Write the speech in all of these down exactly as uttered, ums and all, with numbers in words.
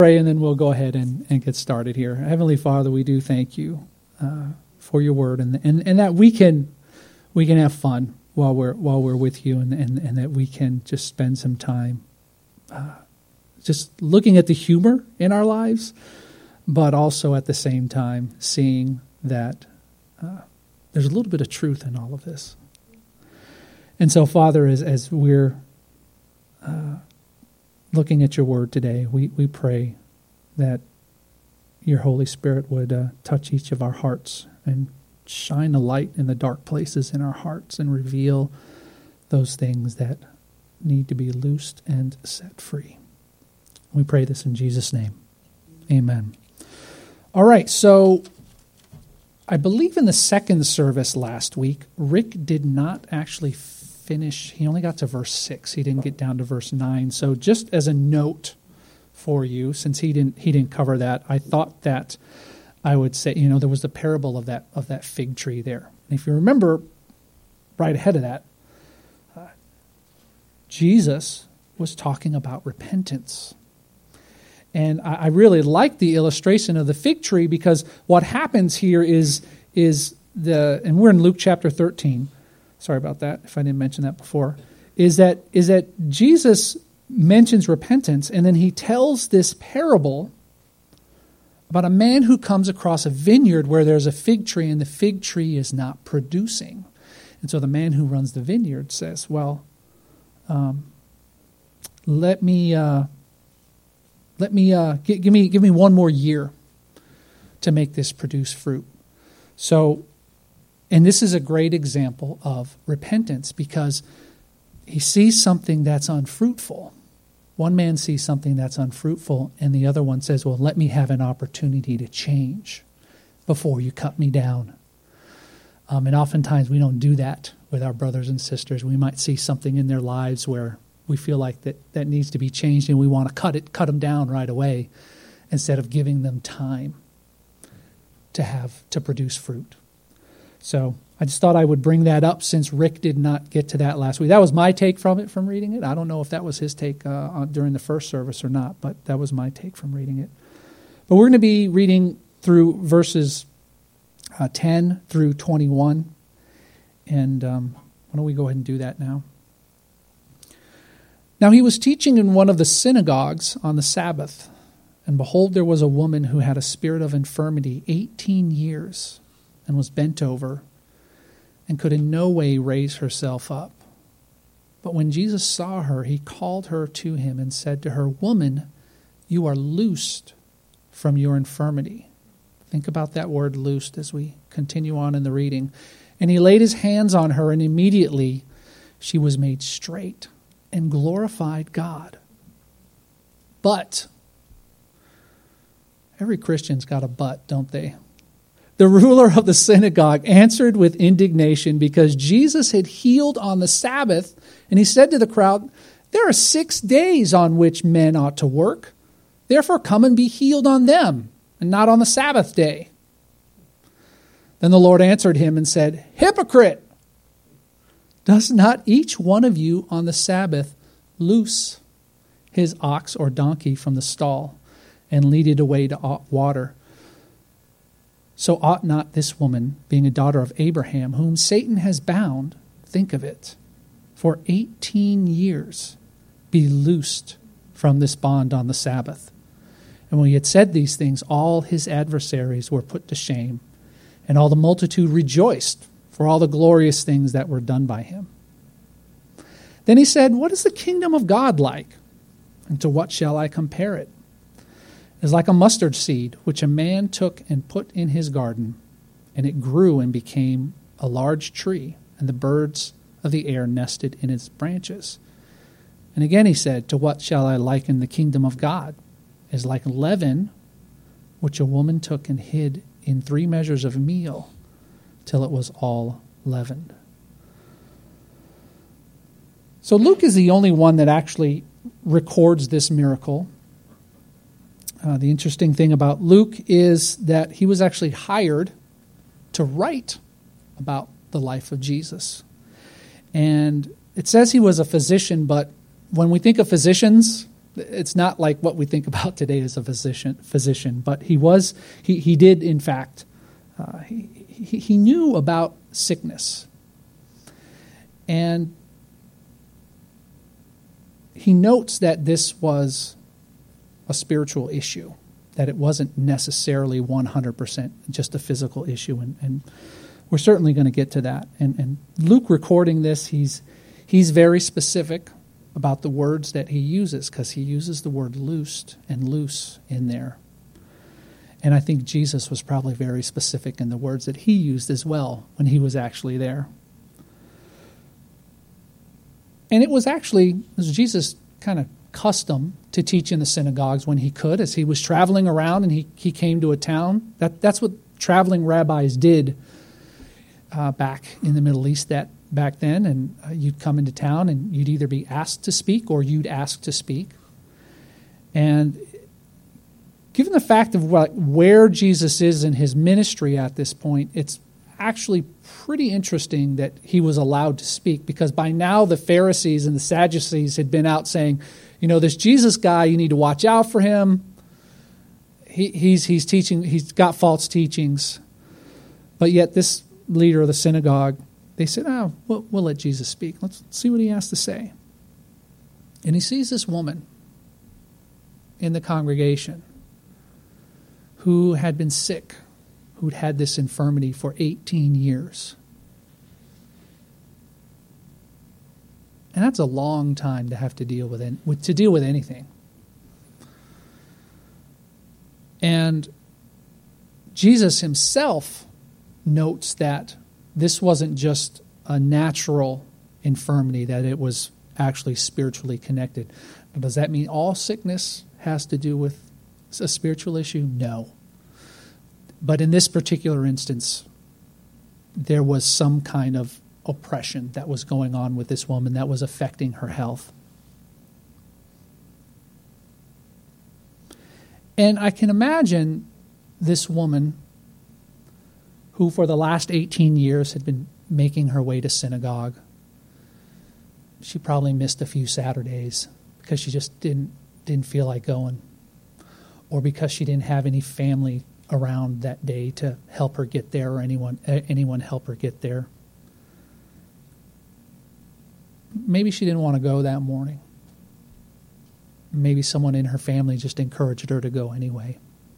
Pray, and then we'll go ahead and, and get started here. Heavenly Father, we do thank you uh, for your word, and, and and that we can we can have fun while we're while we're with you, and and, and that we can just spend some time uh, just looking at the humor in our lives, but also at the same time seeing that uh, there's a little bit of truth in all of this. And so, Father, as as we're uh, looking at your word today, we, we pray that your Holy Spirit would uh, touch each of our hearts and shine a light in the dark places in our hearts and reveal those things that need to be loosed and set free. We pray this in Jesus' name. Amen. All right, so I believe in the second service last week, Rick did not actually finish. He only got to verse six. He didn't get down to verse nine. So just as a note for you, since he didn't he didn't cover that, I thought that I would say, you know, there was the parable of that of that fig tree there. And if you remember right ahead of that, uh, Jesus was talking about repentance. And I, I really like the illustration of the fig tree, because what happens here is is the, and we're in Luke chapter thirteen. Sorry about that, if I didn't mention that before, is that is that Jesus mentions repentance, and then he tells this parable about a man who comes across a vineyard where there's a fig tree, and the fig tree is not producing. And so the man who runs the vineyard says, well, um, let me uh, let me uh, g- give me give me one more year to make this produce fruit. So. And this is a great example of repentance, because he sees something that's unfruitful. One man sees something that's unfruitful, and the other one says, well, let me have an opportunity to change before you cut me down. Um, and oftentimes we don't do that with our brothers and sisters. We might see something in their lives where we feel like that, that needs to be changed, and we want to cut it, cut them down right away, instead of giving them time to have to produce fruit. So I just thought I would bring that up, since Rick did not get to that last week. That was my take from it, from reading it. I don't know if that was his take uh, on, during the first service or not, but that was my take from reading it. But we're going to be reading through verses uh, ten through twenty-one. And um, why don't we go ahead and do that now? Now he was teaching in one of the synagogues on the Sabbath, and behold, there was a woman who had a spirit of infirmity eighteen years, and was bent over, and could in no way raise herself up. But when Jesus saw her, he called her to him and said to her, Woman, you are loosed from your infirmity. Think about that word loosed as we continue on in the reading. And he laid his hands on her, and immediately she was made straight and glorified God. But every Christian's got a but, don't they? The ruler of the synagogue answered with indignation, because Jesus had healed on the Sabbath, and he said to the crowd, There are six days on which men ought to work. Therefore come and be healed on them, and not on the Sabbath day. Then the Lord answered him and said, Hypocrite! Does not each one of you on the Sabbath loose his ox or donkey from the stall and lead it away to water? So ought not this woman, being a daughter of Abraham, whom Satan has bound, think of it, for eighteen years, be loosed from this bond on the Sabbath? And when he had said these things, all his adversaries were put to shame, and all the multitude rejoiced for all the glorious things that were done by him. Then he said, What is the kingdom of God like? And to what shall I compare it? It is like a mustard seed, which a man took and put in his garden, and it grew and became a large tree, and the birds of the air nested in its branches. And again he said, To what shall I liken the kingdom of God? It is like leaven, which a woman took and hid in three measures of meal, till it was all leavened. So Luke is the only one that actually records this miracle. Uh, the interesting thing about Luke is that he was actually hired to write about the life of Jesus. And it says he was a physician, but when we think of physicians, It's not like what we think about today as a physician, physician, but he was, he, he did, in fact, uh, he, he, he knew about sickness. And he notes that this was a spiritual issue, that it wasn't necessarily one hundred percent just a physical issue. And, and we're certainly going to get to that. And, and Luke recording this, he's he's very specific about the words that he uses, because he uses the word loosed and loose in there. And I think Jesus was probably very specific in the words that he used as well when he was actually there. And it was actually, it was Jesus' kind of custom to teach in the synagogues when he could, as he was traveling around and he, he came to a town. That That's what traveling rabbis did uh, back in the Middle East that back then. And uh, you'd come into town and you'd either be asked to speak or you'd ask to speak. And given the fact of what, where Jesus is in his ministry at this point, it's actually pretty interesting that he was allowed to speak, because by now the Pharisees and the Sadducees had been out saying, you know, this Jesus guy, you need to watch out for him. He, he's he's teaching, he's got false teachings. But yet this leader of the synagogue, they said, oh, we'll, we'll let Jesus speak. Let's see what he has to say. And he sees this woman in the congregation who had been sick, who'd had this infirmity for eighteen years. And that's a long time to have to deal with, it, with to deal with anything. And Jesus himself notes that this wasn't just a natural infirmity, that it was actually spiritually connected. But does that mean all sickness has to do with a spiritual issue? No. But in this particular instance, there was some kind of oppression that was going on with this woman that was affecting her health. And I can imagine this woman who for the last eighteen years had been making her way to synagogue. She probably missed a few Saturdays because she just didn't didn't feel like going, or because she didn't have any family around that day to help her get there, or anyone anyone help her get there. Maybe she didn't want to go that morning. Maybe someone in her family just encouraged her to go anyway.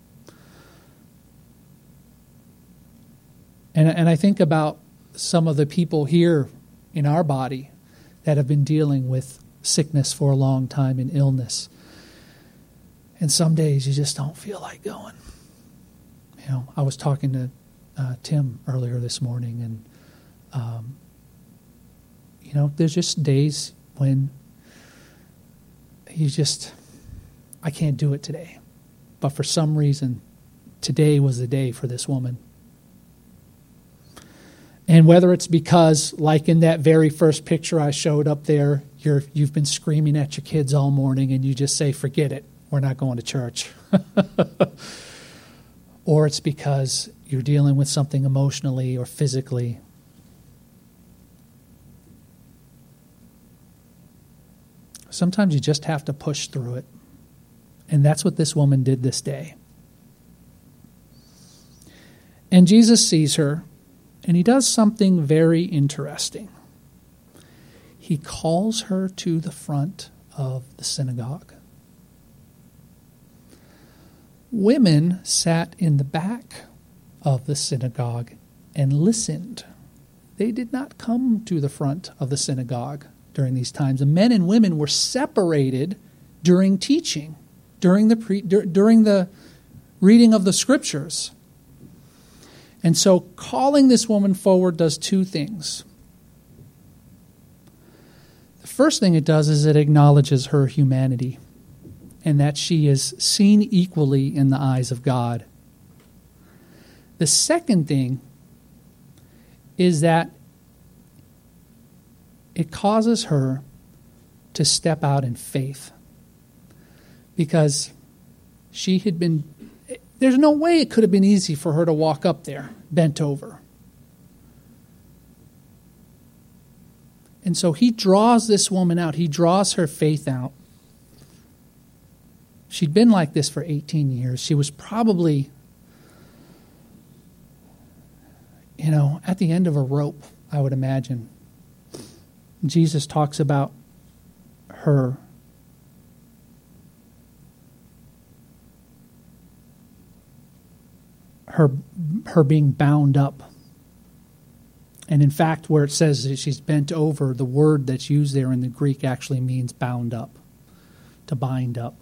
And, and I think about some of the people here in our body that have been dealing with sickness for a long time and illness. And some days you just don't feel like going. You know, I was talking to uh, Tim earlier this morning, and um, you know, there's just days when you just, I can't do it today. But for some reason, today was the day for this woman. And whether it's because, like in that very first picture I showed up there, you're, you've been screaming at your kids all morning and you just say, forget it, we're not going to church. Or it's because you're dealing with something emotionally or physically. Sometimes you just have to push through it. And that's what this woman did this day. And Jesus sees her, and he does something very interesting. He calls her to the front of the synagogue. Women sat in the back of the synagogue and listened. They did not come to the front of the synagogue during these times. And men and women were separated during teaching, during the pre, during the reading of the scriptures. And so calling this woman forward does two things. The first thing it does is it acknowledges her humanity, and that she is seen equally in the eyes of God. The second thing is that it causes her to step out in faith, because she had been, there's no way it could have been easy for her to walk up there bent over. And so he draws this woman out. He draws her faith out. she'd been like this for eighteen years. She was probably, you know, at the end of a rope, I would imagine. Jesus talks about her her her being bound up. And in fact, where it says that she's bent over, the word that's used there in the Greek actually means bound up, to bind up.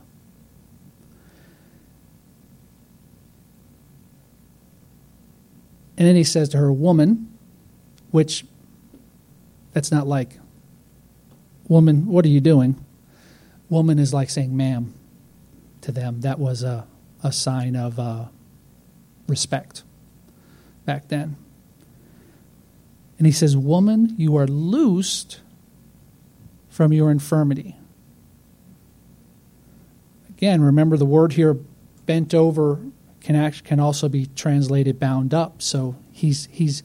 And then he says to her, woman, which that's not like, woman, what are you doing? Woman is like saying ma'am to them. That was a, a sign of uh, respect back then. And he says, woman, you are loosed from your infirmity. Again, remember the word here, bent over, can act, can also be translated bound up. So he's he's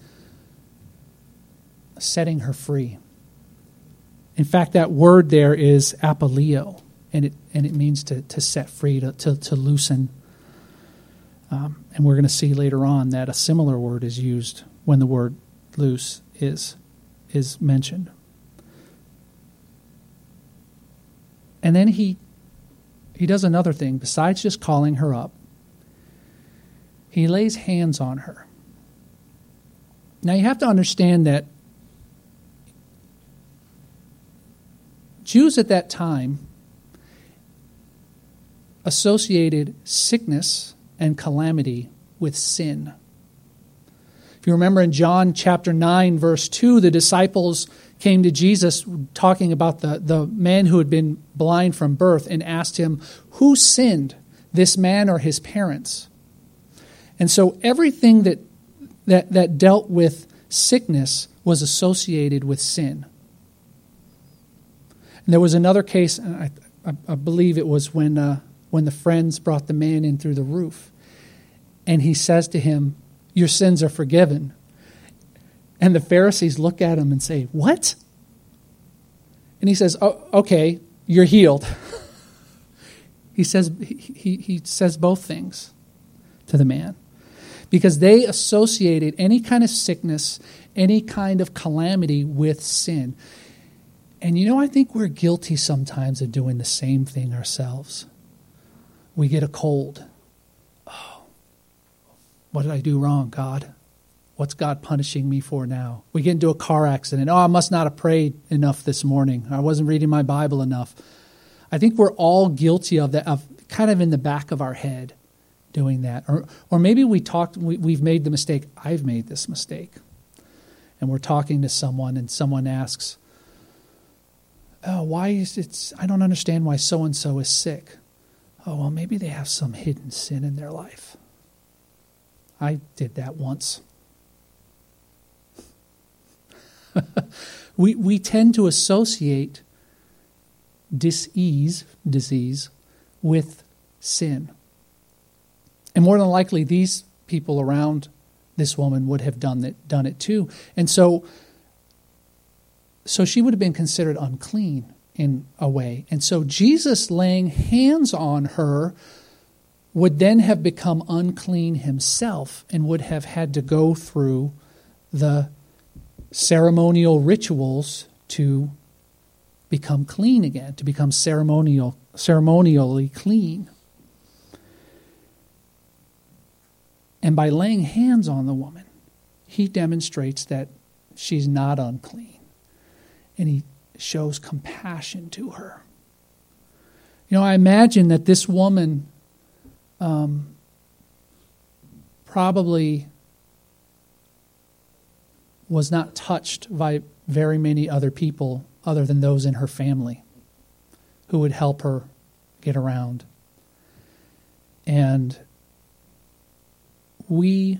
setting her free. In fact, that word there is apoleo, and it and it means to, to set free, to to, to loosen. Um, and we're going to see later on that a similar word is used when the word loose is is mentioned. And then he he does another thing besides just calling her up. He lays hands on her. Now you have to understand that Jews at that time associated sickness and calamity with sin. If you remember in John chapter nine, verse two, the disciples came to Jesus talking about the, the man who had been blind from birth and asked him, who sinned, this man or his parents? And so everything that that, that dealt with sickness was associated with sin. And there was another case, I, I, I believe it was when uh, when the friends brought the man in through the roof. And he says to him, your sins are forgiven. And the Pharisees look at him and say, what? And he says, oh, okay, you're healed. he says he, he says both things to the man. Because they associated any kind of sickness, any kind of calamity with sin. And you know, I think we're guilty sometimes of doing the same thing ourselves. We get a cold. Oh, what did I do wrong, God? What's God punishing me for now? We get into a car accident. Oh, I must not have prayed enough this morning. I wasn't reading my Bible enough. I think we're all guilty of that, of kind of in the back of our head doing that. Or or maybe we talked, we, we've made the mistake. I've made this mistake. And we're talking to someone and someone asks, oh, why is it, I don't understand why so-and-so is sick. Oh, well, maybe they have some hidden sin in their life. I did that once. we we tend to associate dis-ease, disease, with sin. And more than likely, these people around this woman would have done it, done it too. And so, so she would have been considered unclean in a way. And so Jesus laying hands on her would then have become unclean himself and would have had to go through the ceremonial rituals to become clean again, to become ceremonial, ceremonially clean. And by laying hands on the woman, he demonstrates that she's not unclean. And he shows compassion to her. You know, I imagine that this woman um, probably was not touched by very many other people other than those in her family who would help her get around. And we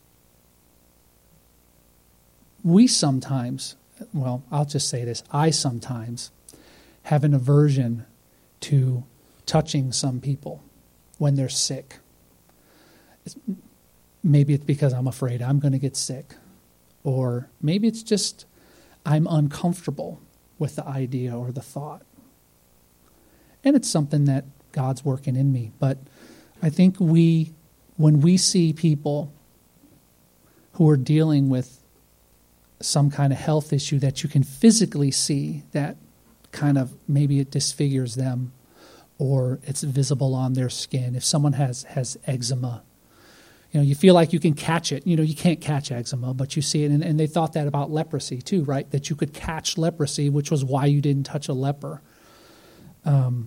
we sometimes, well, I'll just say this, I sometimes have an aversion to touching some people when they're sick. It's, maybe it's because I'm afraid I'm going to get sick. Or maybe it's just I'm uncomfortable with the idea or the thought. And it's something that God's working in me. But I think we, when we see people who are dealing with some kind of health issue that you can physically see that kind of maybe it disfigures them or it's visible on their skin. If someone has, has eczema, you know, you feel like you can catch it. You know, you can't catch eczema, but you see it. And, and they thought that about leprosy too, right? That you could catch leprosy, which was why you didn't touch a leper. Um,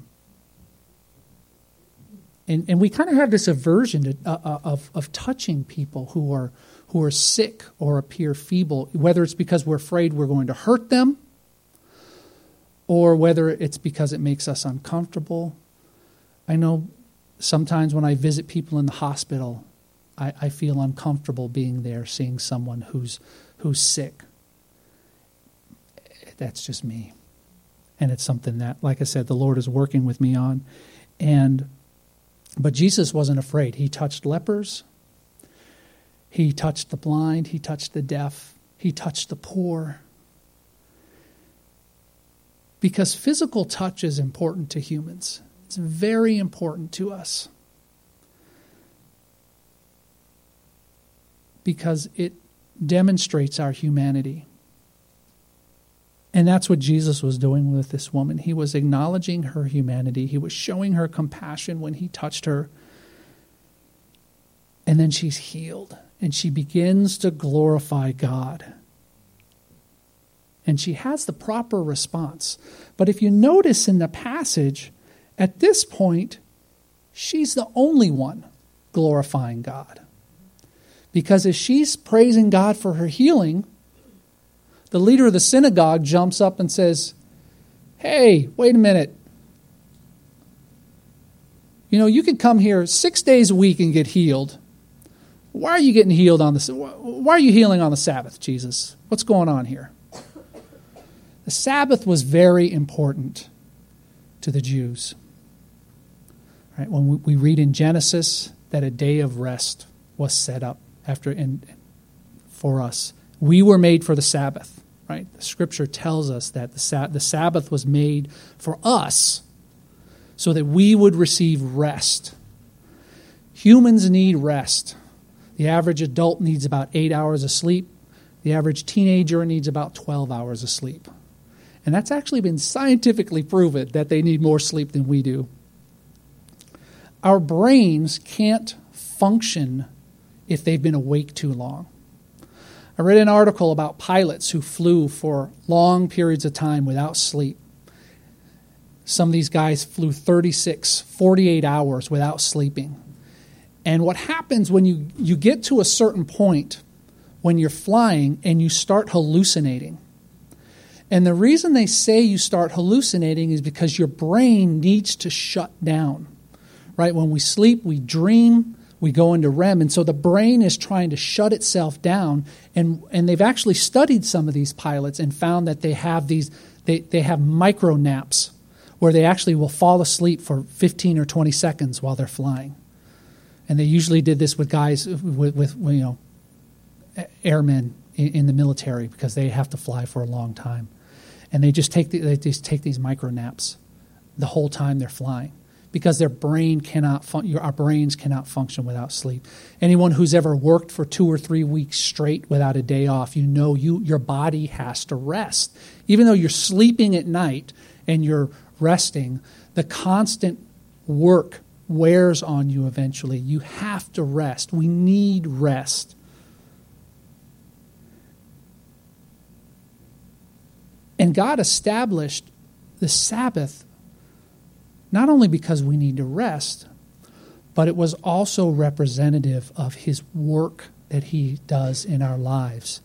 and, and we kind of have this aversion to, uh, of, of touching people who are who are sick or appear feeble, whether it's because we're afraid we're going to hurt them or whether it's because it makes us uncomfortable. I know sometimes when I visit people in the hospital, I, I feel uncomfortable being there, seeing someone who's who's sick. That's just me. And it's something that, like I said, the Lord is working with me on. And but Jesus wasn't afraid. He touched lepers. He touched the blind. He touched the deaf. He touched the poor. Because physical touch is important to humans. It's very important to us. Because it demonstrates our humanity. And that's what Jesus was doing with this woman. He was acknowledging her humanity. He was showing her compassion when he touched her. And then she's healed. And she begins to glorify God. And she has the proper response. But if you notice in the passage, at this point, she's the only one glorifying God. Because as she's praising God for her healing, the leader of the synagogue jumps up and says, "Hey, wait a minute. You know, you could come here six days a week and get healed. Why are you getting healed on the Why are you healing on the Sabbath, Jesus? What's going on here?" The Sabbath was very important to the Jews. Right? When we, we read in Genesis that a day of rest was set up after and for us. We were made for the Sabbath, right? The Scripture tells us that the, the Sabbath was made for us so that we would receive rest. Humans need rest. The average adult needs about eight hours of sleep. The average teenager needs about twelve hours of sleep. And that's actually been scientifically proven that they need more sleep than we do. Our brains can't function if they've been awake too long. I read an article about pilots who flew for long periods of time without sleep. Some of these guys flew thirty-six, forty-eight hours without sleeping. And what happens when you, you get to a certain point when you're flying and you start hallucinating. And the reason they say you start hallucinating is because your brain needs to shut down. Right? When we sleep, we dream, we go into R E M. And so the brain is trying to shut itself down. And, and they've actually studied some of these pilots and found that they have these, they, they have micro naps where they actually will fall asleep for fifteen or twenty seconds while they're flying. And they usually did this with guys, with, with you know, airmen in, in the military because they have to fly for a long time. And they just take the, they just take these micro naps the whole time they're flying because their brain cannot fun- our brains cannot function without sleep. Anyone who's ever worked for two or three weeks straight without a day off, you know you your body has to rest. Even though you're sleeping at night and you're resting, the constant work wears on you eventually. You have to rest. We need rest. And God established the Sabbath not only because we need to rest, but it was also representative of his work that he does in our lives.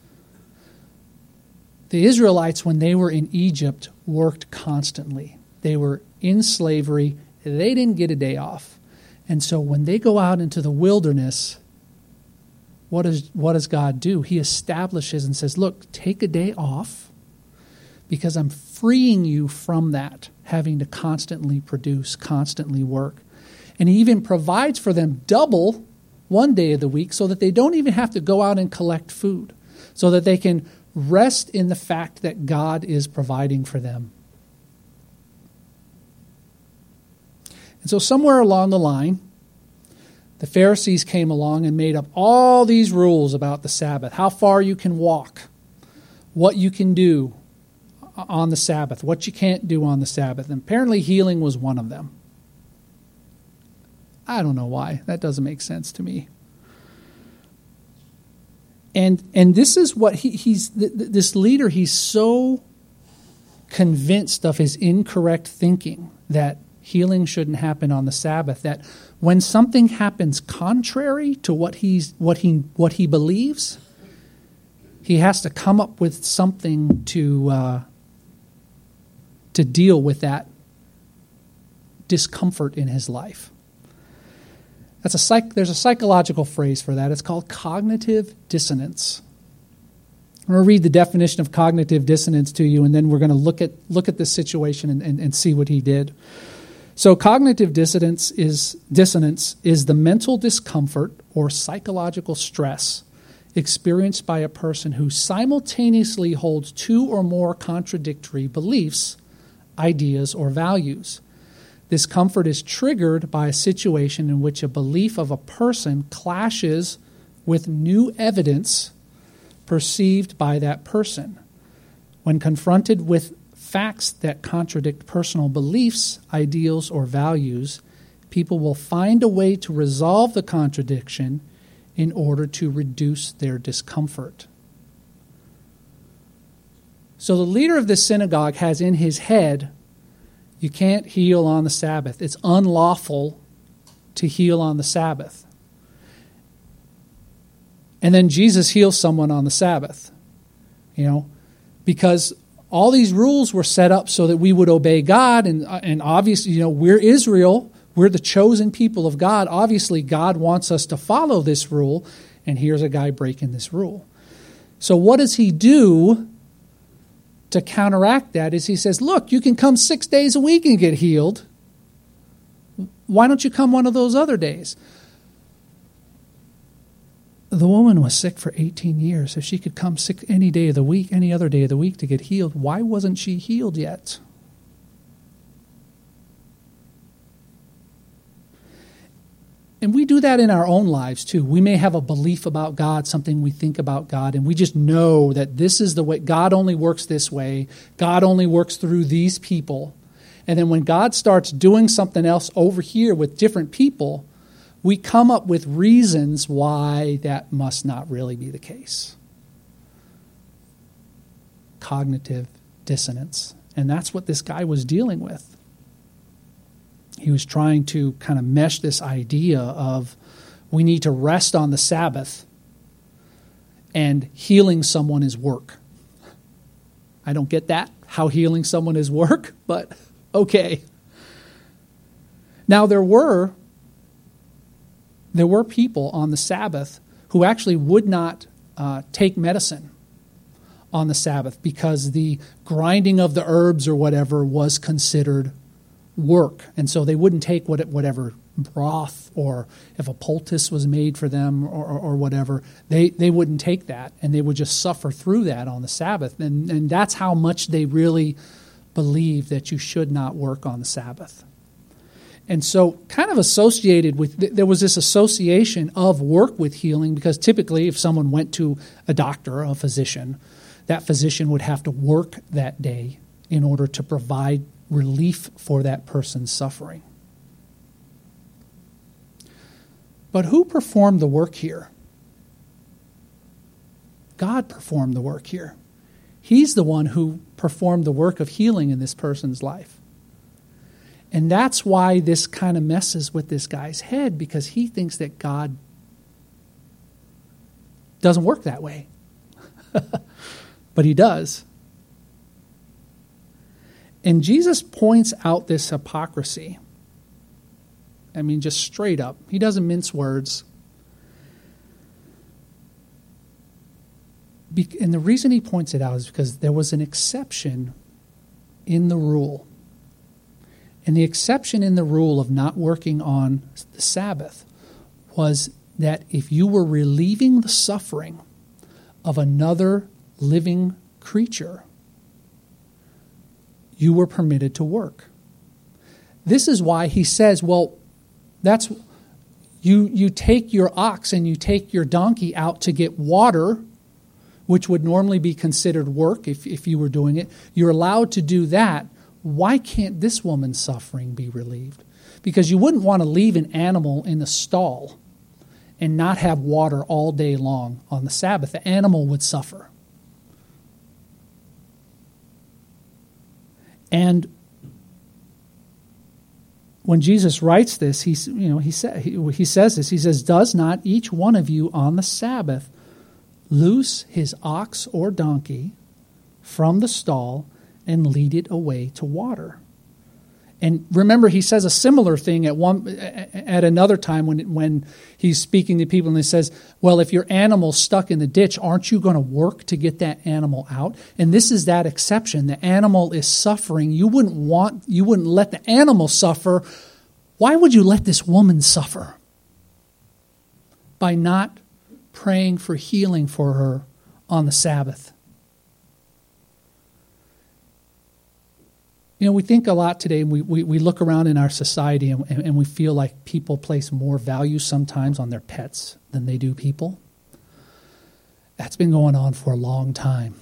The Israelites, when they were in Egypt, worked constantly. They were in slavery. They didn't get a day off. And so when they go out into the wilderness, what does, what does God do? He establishes and says, look, take a day off because I'm freeing you from that, having to constantly produce, constantly work. And he even provides for them double one day of the week so that they don't even have to go out and collect food, so that they can rest in the fact that God is providing for them. And so somewhere along the line, the Pharisees came along and made up all these rules about the Sabbath, how far you can walk, what you can do on the Sabbath, what you can't do on the Sabbath. And apparently healing was one of them. I don't know why. That doesn't make sense to me. And and this is what he, he's, th- th- this leader, he's so convinced of his incorrect thinking that healing shouldn't happen on the Sabbath, that when something happens contrary to what he's what he what he believes, he has to come up with something to uh, to deal with that discomfort in his life. That's a psych, there's a psychological phrase for that. It's called cognitive dissonance. I'm going to read the definition of cognitive dissonance to you, and then we're going to look at look at this situation and, and, and see what he did. So cognitive dissonance is dissonance is the mental discomfort or psychological stress experienced by a person who simultaneously holds two or more contradictory beliefs, ideas, or values. This comfort is triggered by a situation in which a belief of a person clashes with new evidence perceived by that person. When confronted with facts that contradict personal beliefs, ideals, or values, people will find a way to resolve the contradiction in order to reduce their discomfort. So the leader of this synagogue has in his head, you can't heal on the Sabbath. It's unlawful to heal on the Sabbath. And then Jesus heals someone on the Sabbath, you know, because all these rules were set up so that we would obey God. And, and obviously, you know, we're Israel. We're the chosen people of God. Obviously, God wants us to follow this rule. And here's a guy breaking this rule. So what does he do to counteract that? Is he says, look, you can come six days a week and get healed. Why don't you come one of those other days? The woman was sick for eighteen years. If she could come sick any day of the week, any other day of the week to get healed, why wasn't she healed yet? And we do that in our own lives too. We may have a belief about God, something we think about God, and we just know that this is the way, God only works this way. God only works through these people. And then when God starts doing something else over here with different people, we come up with reasons why that must not really be the case. Cognitive dissonance. And that's what this guy was dealing with. He was trying to kind of mesh this idea of we need to rest on the Sabbath and healing someone is work. I don't get that, how healing someone is work, but okay. Now there were there were people on the Sabbath who actually would not uh, take medicine on the Sabbath because the grinding of the herbs or whatever was considered work. And so they wouldn't take what, whatever broth or if a poultice was made for them or, or, or whatever, they, they wouldn't take that. And they would just suffer through that on the Sabbath. And, and that's how much they really believe that you should not work on the Sabbath. And so kind of associated with, there was this association of work with healing because typically if someone went to a doctor, a physician, that physician would have to work that day in order to provide relief for that person's suffering. But who performed the work here? God performed the work here. He's the one who performed the work of healing in this person's life. And that's why this kind of messes with this guy's head, because he thinks that God doesn't work that way. But he does. And Jesus points out this hypocrisy. I mean, just straight up. He doesn't mince words. And the reason he points it out is because there was an exception in the rule. And the exception in the rule of not working on the Sabbath was that if you were relieving the suffering of another living creature, you were permitted to work. this is why he says, well, that's you you take your ox and you take your donkey out to get water, which would normally be considered work if, if you were doing it. You're allowed to do that. Why can't this woman's suffering be relieved? Because you wouldn't want to leave an animal in a stall and not have water all day long on the Sabbath. The animal would suffer. And when Jesus writes this, he's, you know, he, sa- he, he says this. He says, "Does not each one of you on the Sabbath loose his ox or donkey from the stall and lead it away to water?" And remember, he says a similar thing at one at another time when when he's speaking to people, and he says, "Well, if your animal's stuck in the ditch, aren't you going to work to get that animal out?" And this is that exception. The animal is suffering. You wouldn't want, you wouldn't let the animal suffer. Why would you let this woman suffer? By not praying for healing for her on the Sabbath. You know, we think a lot today, and we, we, we look around in our society and, and we feel like people place more value sometimes on their pets than they do people. That's been going on for a long time.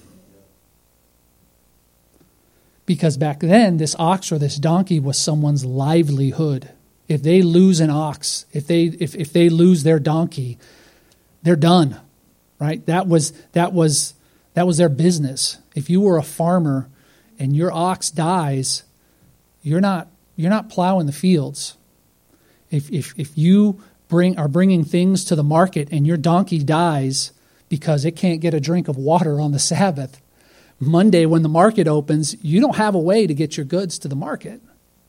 Because back then, this ox or this donkey was someone's livelihood. If they lose an ox, if they if, if they lose their donkey, they're done, right? That was that was that was their business. If you were a farmer and your ox dies, you're not you're not plowing the fields. If if if you bring are bringing things to the market and your donkey dies because it can't get a drink of water on the Sabbath, Monday when the market opens, you don't have a way to get your goods to the market.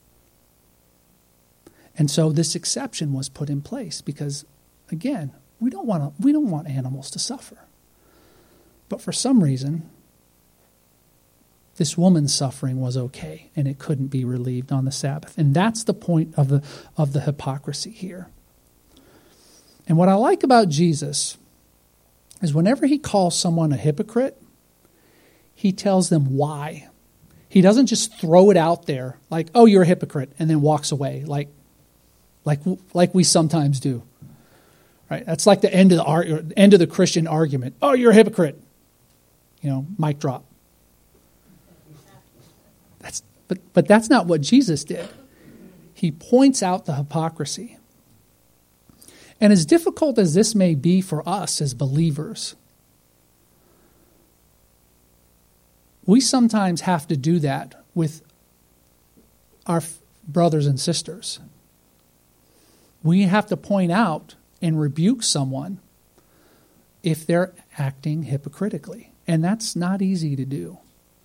And so this exception was put in place because, again, we don't want to, we don't want animals to suffer. But for some reason, this woman's suffering was okay, and it couldn't be relieved on the Sabbath. And that's the point of the of the hypocrisy here. And what I like about Jesus is whenever he calls someone a hypocrite, he tells them why. He doesn't just throw it out there like, "Oh, you're a hypocrite," and then walks away like like like we sometimes do. Right? That's like the end of the ar- end of the Christian argument. "Oh, you're a hypocrite." You know, mic drop. That's, but, but that's not what Jesus did. He points out the hypocrisy. And as difficult as this may be for us as believers, we sometimes have to do that with our f- brothers and sisters. We have to point out and rebuke someone if they're acting hypocritically. And that's not easy to do.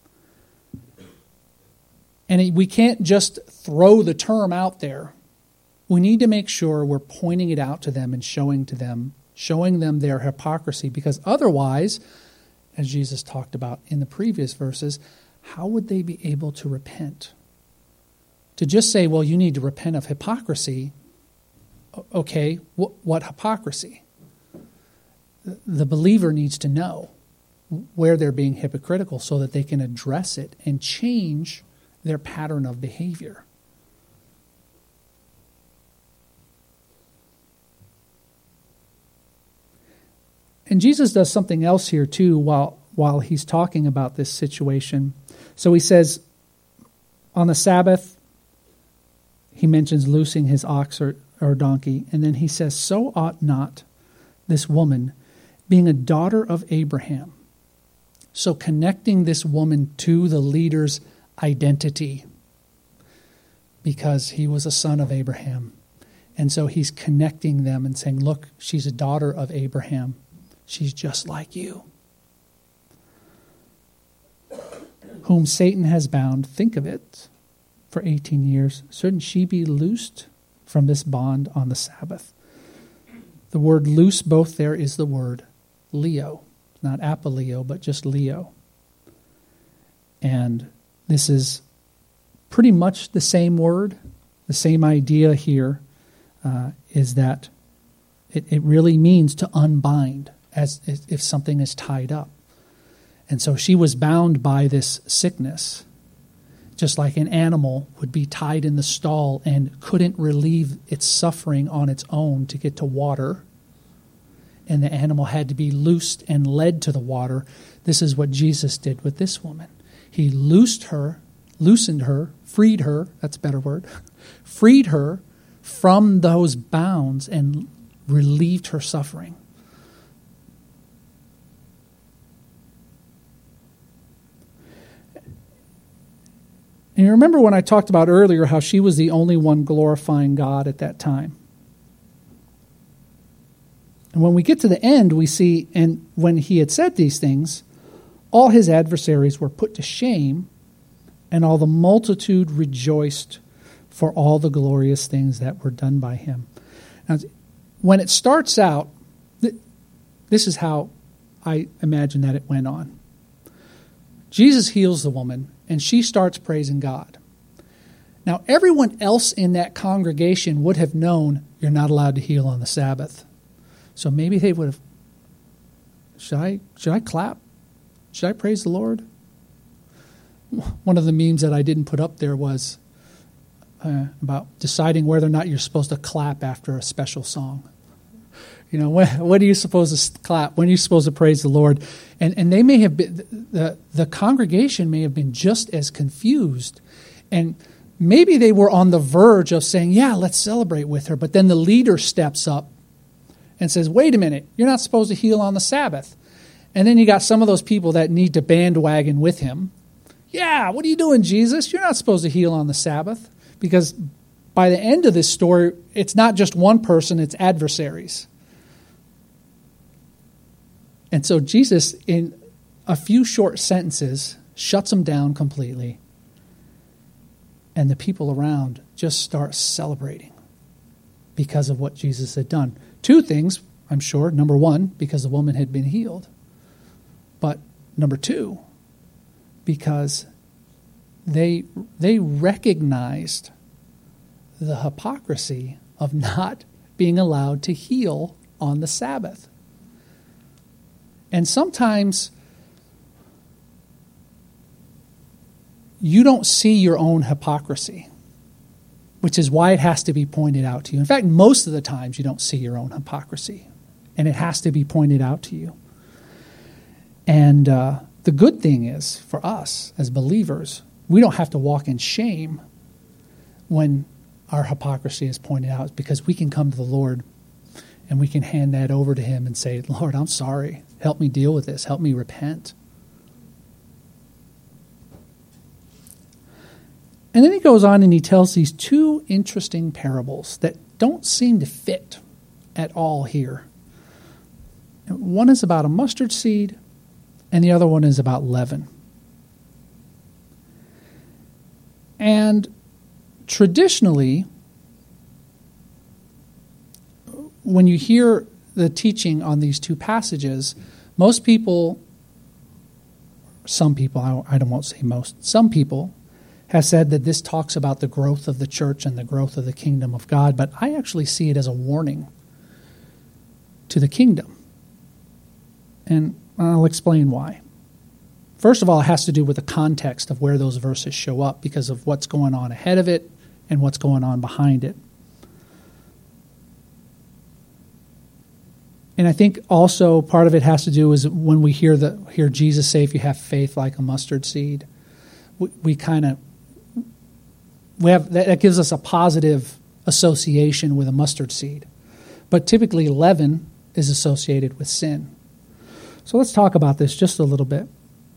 And we can't just throw the term out there. We need to make sure we're pointing it out to them and showing to them, showing them their hypocrisy, because otherwise, as Jesus talked about in the previous verses, how would they be able to repent? To just say, "Well, you need to repent of hypocrisy." Okay, what, what hypocrisy? The believer needs to know where they're being hypocritical so that they can address it and change their pattern of behavior. And Jesus does something else here too while while he's talking about this situation. So he says, on the Sabbath, he mentions loosing his ox or, or donkey, and then he says, "So ought not this woman, being a daughter of Abraham." So connecting this woman to the leader's identity, because he was a son of Abraham. And so he's connecting them and saying, "Look, she's a daughter of Abraham. She's just like you. Whom Satan has bound," think of it, "for eighteen years. Shouldn't she be loosed from this bond on the Sabbath?" The word "loose" both there is the word Leo. Not apoleo, but just Leo. And this is pretty much the same word. The same idea here uh, is that it, it really means to unbind, as if something is tied up. And so she was bound by this sickness. just like an animal would be tied in the stall and couldn't relieve its suffering on its own to get to water, and the animal had to be loosed and led to the water. This is what Jesus did with this woman. He loosed her, loosened her, freed her, that's a better word, freed her from those bounds and relieved her suffering. And you remember when I talked about earlier how she was the only one glorifying God at that time. And when we get to the end, we see, and when he had said these things, all his adversaries were put to shame, and all the multitude rejoiced for all the glorious things that were done by him. Now, when it starts out, this is how I imagine that it went on. Jesus heals the woman, and she starts praising God. Now, everyone else in that congregation would have known you're not allowed to heal on the Sabbath. So maybe they would have, should I, should I clap? Should I praise the Lord? One of the memes that I didn't put up there was uh, about deciding whether or not you're supposed to clap after a special song. You know, when, when are you supposed to clap? When are you supposed to praise the Lord? And and they may have been, the, the congregation may have been just as confused. And maybe they were on the verge of saying, yeah, let's celebrate with her. But then the leader steps up and says, wait a minute, you're not supposed to heal on the Sabbath. And then you got some of those people that need to bandwagon with him. Yeah, what are you doing, Jesus? You're not supposed to heal on the Sabbath. Because by the end of this story, it's not just one person, it's adversaries. And so Jesus, in a few short sentences, shuts them down completely. And the people around just start celebrating because of what Jesus had done. Two things, I'm sure. Number one, because the woman had been healed. But number two, because they they recognized the hypocrisy of not being allowed to heal on the Sabbath. And sometimes you don't see your own hypocrisy, which is why it has to be pointed out to you. In fact, most of the times you don't see your own hypocrisy, and it has to be pointed out to you. And uh, the good thing is, for us as believers, we don't have to walk in shame when our hypocrisy is pointed out, because we can come to the Lord and we can hand that over to him and say, Lord, I'm sorry. Help me deal with this. Help me repent. And then he goes on and he tells these two interesting parables that don't seem to fit at all here. One is about a mustard seed, and the other one is about leaven. And traditionally, when you hear the teaching on these two passages, most people, some people, I, I won't say most, some people have said that this talks about the growth of the church and the growth of the kingdom of God, but I actually see it as a warning to the kingdom. And I'll explain why. First of all, it has to do with the context of where those verses show up because of what's going on ahead of it and what's going on behind it. And I think also part of it has to do is when we hear the hear Jesus say, if you have faith like a mustard seed, we, we kind of, we have that, that gives us a positive association with a mustard seed. But typically leaven is associated with sin. So let's talk about this just a little bit.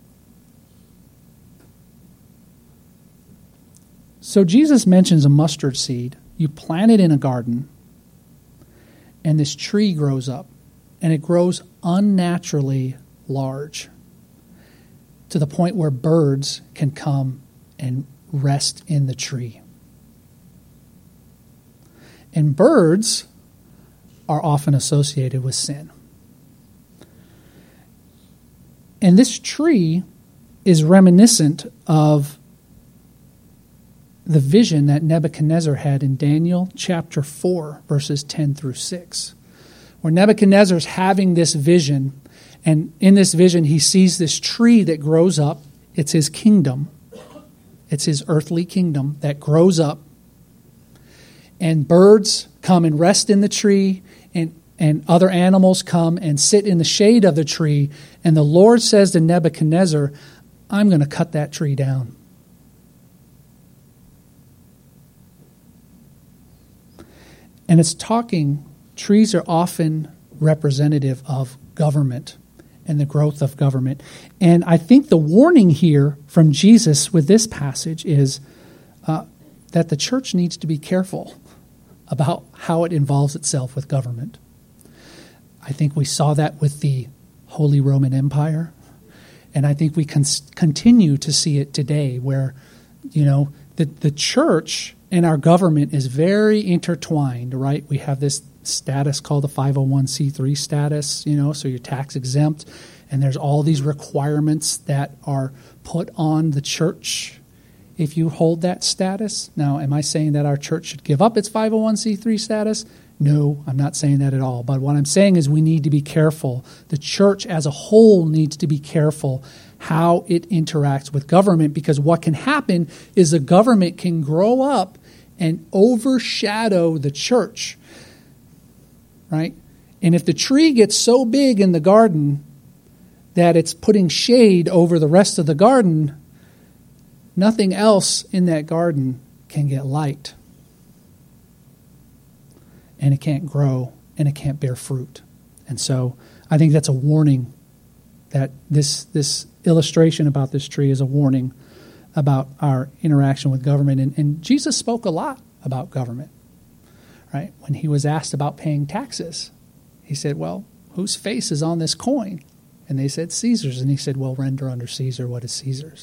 So Jesus mentions a mustard seed. You plant it in a garden, and this tree grows up, and it grows unnaturally large to the point where birds can come and rest in the tree. And birds are often associated with sin. And this tree is reminiscent of the vision that Nebuchadnezzar had in Daniel chapter four, verses ten through six, where Nebuchadnezzar's having this vision, and in this vision he sees this tree that grows up. It's his kingdom. It's his earthly kingdom that grows up. And birds come and rest in the tree, and, and other animals come and sit in the shade of the tree. And the Lord says to Nebuchadnezzar, I'm going to cut that tree down. And it's talking, trees are often representative of government and the growth of government. And I think the warning here from Jesus with this passage is uh, that the church needs to be careful about how it involves itself with government. I think we saw that with the Holy Roman Empire. And I think we can continue to see it today where, you know, the, the church and our government is very intertwined, right? We have this status called the five oh one c three status, you know, so you're tax exempt. And there's all these requirements that are put on the church if you hold that status. Now, am I saying that our church should give up its five oh one c three status? No, I'm not saying that at all. But what I'm saying is we need to be careful. The church as a whole needs to be careful how it interacts with government, because what can happen is the government can grow up and overshadow the church, right? And if the tree gets so big in the garden that it's putting shade over the rest of the garden, nothing else in that garden can get light. And it can't grow, and it can't bear fruit. And so I think that's a warning, that this this illustration about this tree is a warning about our interaction with government. And, and Jesus spoke a lot about government, right? When he was asked about paying taxes, he said, well, whose face is on this coin? And they said, Caesar's. And he said, well, render unto Caesar what is Caesar's.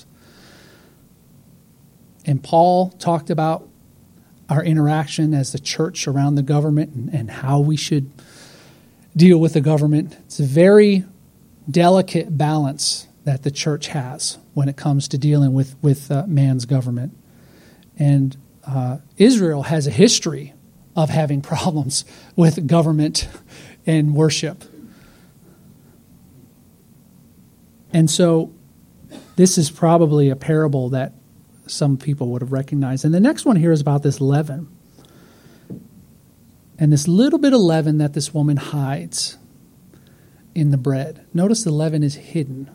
And Paul talked about our interaction as the church around the government and, and how we should deal with the government. It's a very delicate balance that the church has when it comes to dealing with, with uh, man's government. And uh, Israel has a history of having problems with government and worship. And so this is probably a parable that some people would have recognized. And the next one here is about this leaven. And this little bit of leaven that this woman hides in the bread. Notice the leaven is hidden.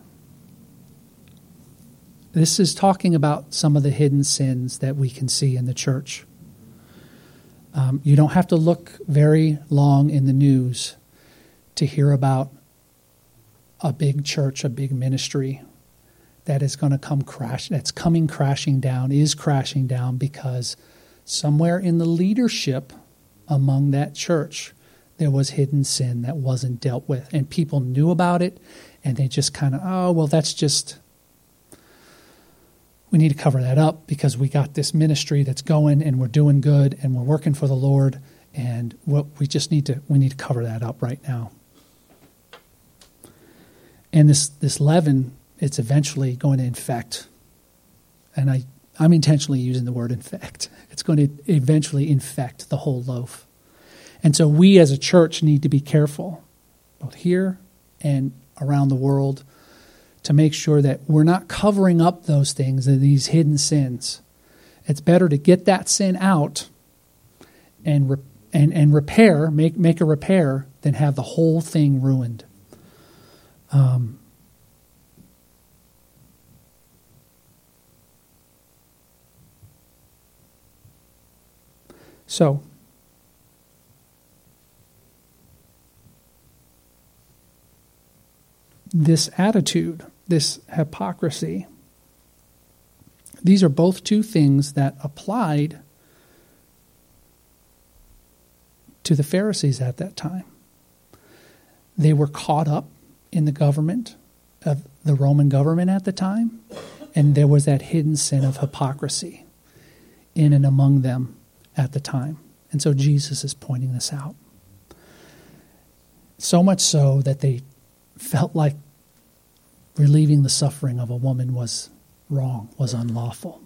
This is talking about some of the hidden sins that we can see in the church. Um, you don't have to look very long in the news to hear about a big church, a big ministry that is going to come crash, that's coming crashing down, is crashing down because somewhere in the leadership among that church, there was hidden sin that wasn't dealt with. And people knew about it, and they just kind of, oh, well, that's just, we need to cover that up because we got this ministry that's going and we're doing good and we're working for the Lord, and what we just need to, we need to cover that up right now. And this, this leaven, it's eventually going to infect. And I, I'm intentionally using the word infect. It's going to eventually infect the whole loaf. And so we as a church need to be careful, both here and around the world, to make sure that we're not covering up those things and these hidden sins. It's better to get that sin out and re- and, and repair, make, make a repair, than have the whole thing ruined. Um, so, this attitude, this hypocrisy, these are both two things that applied to the Pharisees at that time. They were caught up in the government of the Roman government at the time, and there was that hidden sin of hypocrisy in and among them at the time. And so Jesus is pointing this out. So much so that they felt like relieving the suffering of a woman was wrong, was unlawful.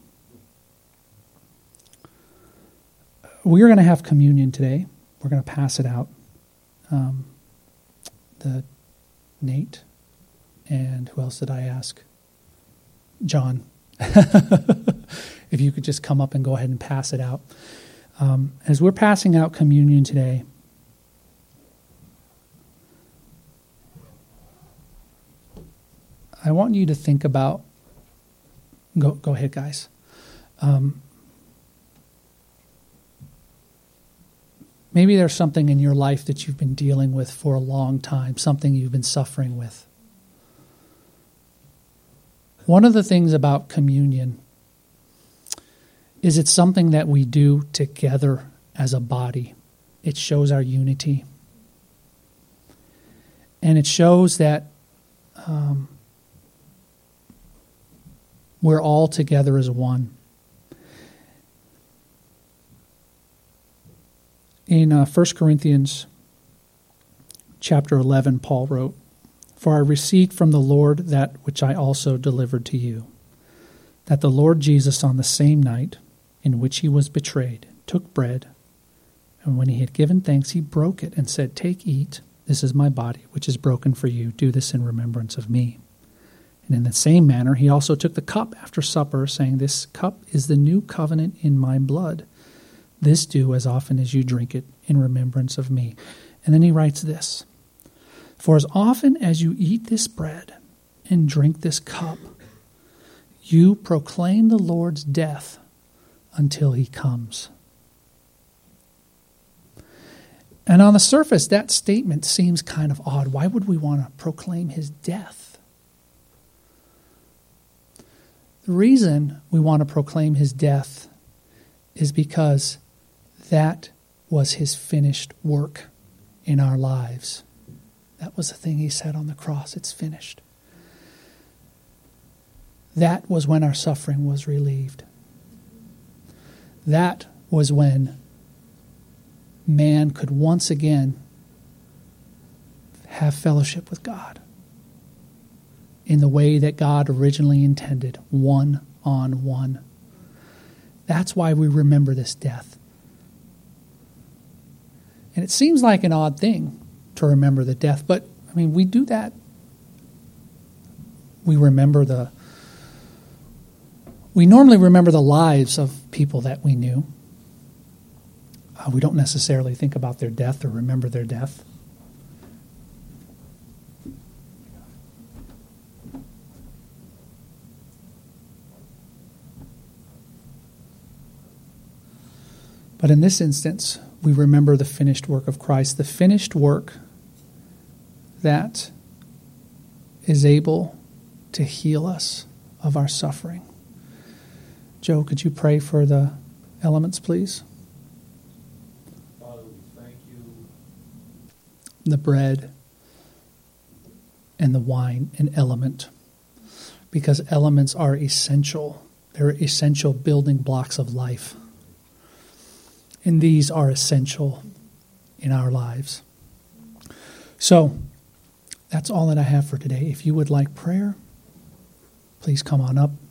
We're going to have communion today. We're going to pass it out. Um, the Nate, and who else did I ask? John. if you could just come up and go ahead and pass it out. Um, as we're passing out communion today, I want you to think about, go go ahead, guys. Um, maybe there's something in your life that you've been dealing with for a long time, something you've been suffering with. One of the things about communion is it's something that we do together as a body. It shows our unity. And it shows that um, we're all together as one. In uh, First Corinthians chapter eleven, Paul wrote, "For I received from the Lord that which I also delivered to you, that the Lord Jesus on the same night in which he was betrayed took bread, and when he had given thanks, he broke it and said, 'Take, eat, this is my body, which is broken for you. Do this in remembrance of me.' And in the same manner, he also took the cup after supper, saying, 'This cup is the new covenant in my blood. This do as often as you drink it in remembrance of me.'" And then he writes this, "For as often as you eat this bread and drink this cup, you proclaim the Lord's death until he comes." And on the surface, that statement seems kind of odd. Why would we want to proclaim his death? The reason we want to proclaim his death is because that was his finished work in our lives. That was the thing he said on the cross. It's finished. That was when our suffering was relieved. That was when man could once again have fellowship with God in the way that God originally intended, one on one. That's why we remember this death. And it seems like an odd thing to remember the death, but I mean, we do that. We remember the, we normally remember the lives of people that we knew. Uh, we don't necessarily think about their death or remember their death. But in this instance, we remember the finished work of Christ, the finished work that is able to heal us of our suffering. Joe, could you pray for the elements, please? Father, we thank you. The bread and the wine, an element, because elements are essential. They're essential building blocks of life. And these are essential in our lives. So, that's all that I have for today. If you would like prayer, please come on up.